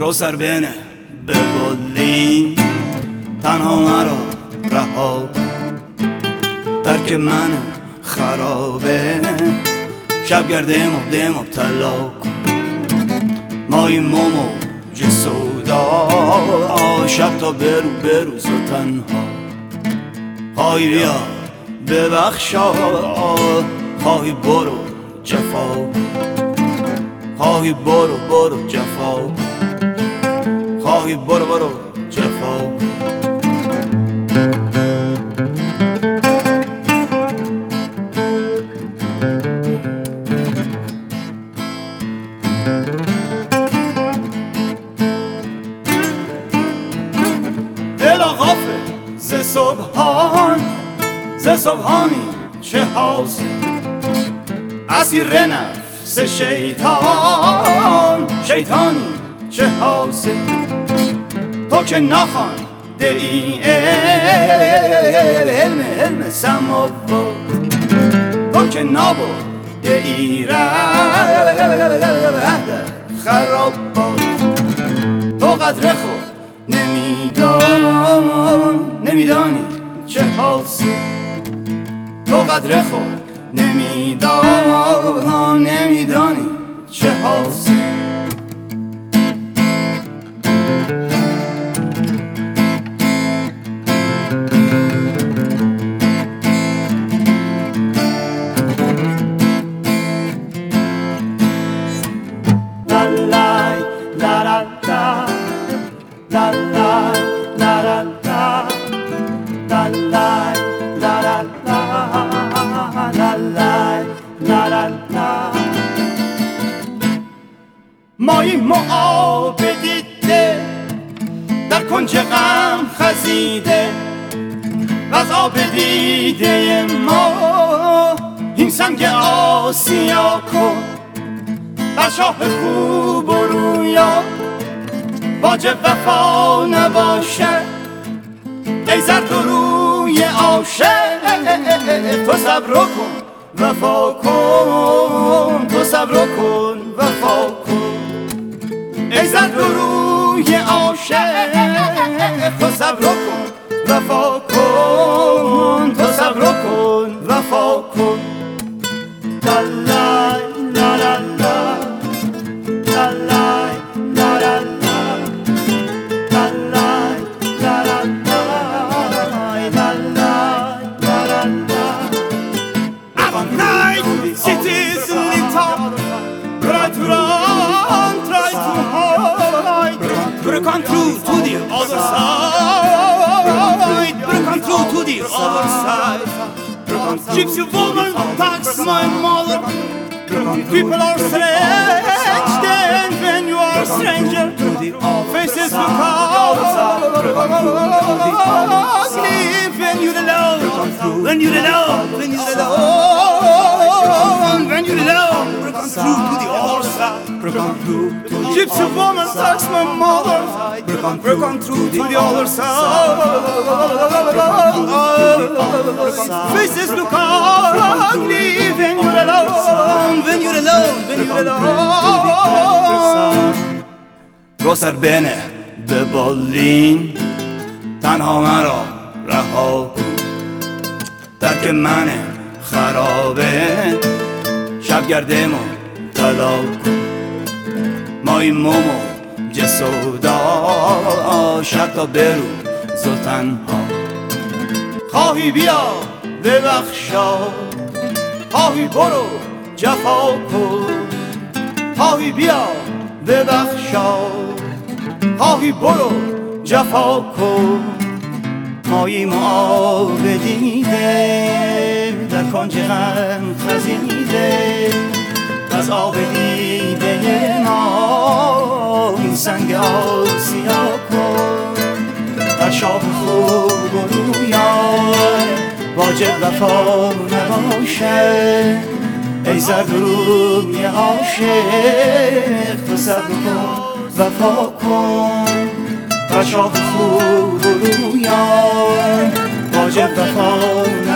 رو سر بینه به کلی تنها مرا رها درک من خرابه شب گرده مبدم طلا مای موج سودا شب تا بروز و تنها خواهی بیا ببخشا خواهی برو جفا خواهی برو جفا خواهی برو جفا دلا غافل ز صبحانی چه حاصل اسیر نفس شیطانی چه حاصل تو که نخوانده ای علم سما تو که نبرده ای ره خراب تو قدر خود نمیدانی چه حاصل تو قدر خود نمیدانی چه حاصل مایی معاب دیده در کنج غم خزیده و از آب دیده ما این سنگ آسیا کن بر شاه خوب و رویا واجب وفا نباشه ای زرد و روی عاشق تو صبر کن وفا کن تو صبر کن وفا کن ای زرد و روی عاشق تو صبر کن وفا کن تو صبر کن وفا کن لا لا لا لا لا لا لا cities lit up, bright run, try to hide, break on through to the other side, break on through to the other side. Gypsy woman, that's my mother. People are strange then when you are a stranger. Faces look ugly when you're alone, when you're alone, when you're alone, when you're alone. Break on through to the other side. Gypsy woman, that's my mother. Break on through to the other side. Faces look ugly when you're alone, when you're alone, when you're alone. رو سر بینه به بالین تنها مرا رها کن درک من خرابه شب گرده طلا کن مای موج سودا شب تا بروز و تنها خواهی بیا ببخشا خواهی برو جفا کن خواهی بیا ببخشا خواهی برو جفا کن مایی معاب دیده در کنج غم خزیده از آب دیده ما این سنگ آسیا کن بر شاه خوب و رویان واجب وفا نباشه ای زرد روی عاشق تو صبر کن وفا کن بر شاه خوب و رویان واجب وفا